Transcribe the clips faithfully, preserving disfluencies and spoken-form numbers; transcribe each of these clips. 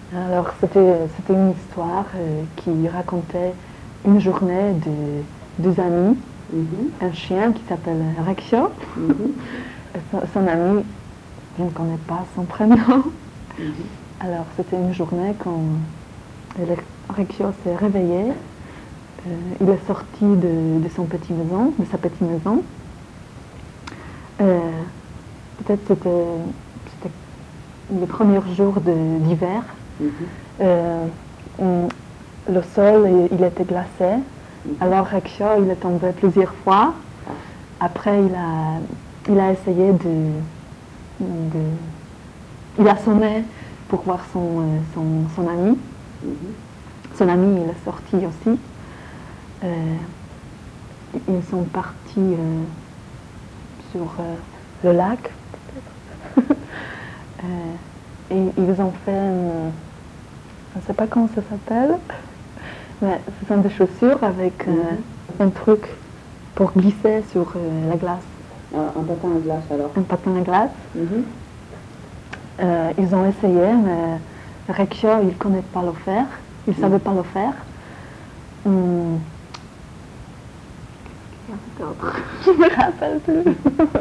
Alors, c'était c'était une histoire euh, qui racontait une journée de deux amis, Mhm. un chien qui s'appelle Rexio, Mhm. et son, son ami, je ne connais pas son prénom. Mhm. Alors, c'était une journée quand Rexio s'est réveillé, euh, il est sorti de, de son petit maison, de sa petite maison. Euh, Peut-être c'était c'était les premiers jours d'hiver. Mhm. Euh, on- le sol il était glacé. Mhm. Alors Rexio il est tombé plusieurs fois. Ah. Après il a, il a essayé de, de il a sonné pour voir son, son, son ami. Mhm. Son ami il est sorti aussi. Euh, ils sont partis euh, sur euh, le lac peut-être. euh, et ils ont fait une, je ne sais pas comment ça s'appelle, mais ce sont des chaussures avec euh, Mhm. un truc pour glisser sur euh, la glace. Ah, un patin à glace alors. Un patin à glace. Mhm. Euh, ils ont essayé, mais Rexio, il ne connaît pas le faire. Il ne Mhm. savait pas le faire. Hum. Je ne me rappelle plus.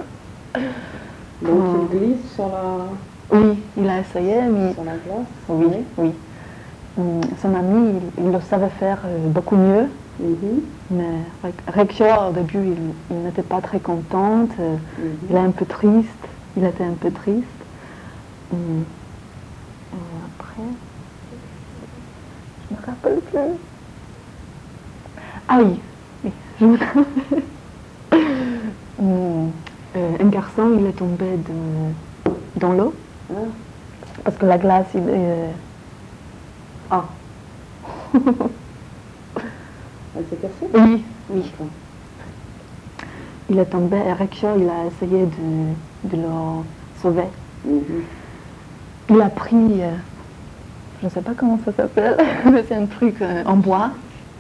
Donc Hum. il glisse sur la, Oui, il a essayé, mais sur la glace. oui, Oui. oui. Hum, Son ami, il, il le savait faire euh, beaucoup mieux. Mhm. Mais Rexio, au début, il, il n'était pas très contente. euh, Mhm. Il est un peu triste. Il était un peu triste. Hum. Et après, je me rappelle plus. Ah oui, oui, je me rappelle. Hum, euh, un garçon, il est tombé de, dans l'eau Ah. parce que la glace, il est... Ah. Elle s'est cassée? Oui, oui. D'accord. Il est tombé et Rexio, il a essayé de, de le sauver. Mhm. Il a pris, euh, je ne sais pas comment ça s'appelle, mais c'est un truc euh, en bois.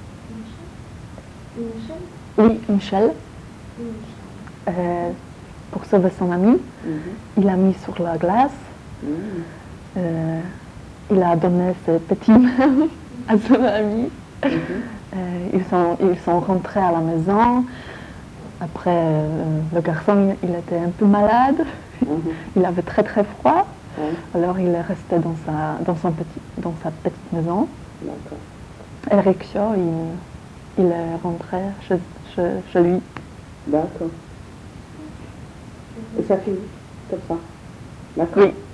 Une échelle? Oui, une échelle. Une échelle. Euh, pour sauver son ami. Mhm. Il l'a mis sur la glace. Mhm. Euh, il a donné ses petits mains à son ami. Mhm. Euh, ils, sont, ils sont rentrés à la maison. Après, euh, le garçon, il était un peu malade. Mhm. Il avait très très froid. Ouais. Alors il est resté dans sa, dans son petit, dans sa petite maison. D'accord. Et Rexio, il, il est rentré chez, chez, chez lui. D'accord. Et ça finit comme ça. D'accord. Oui.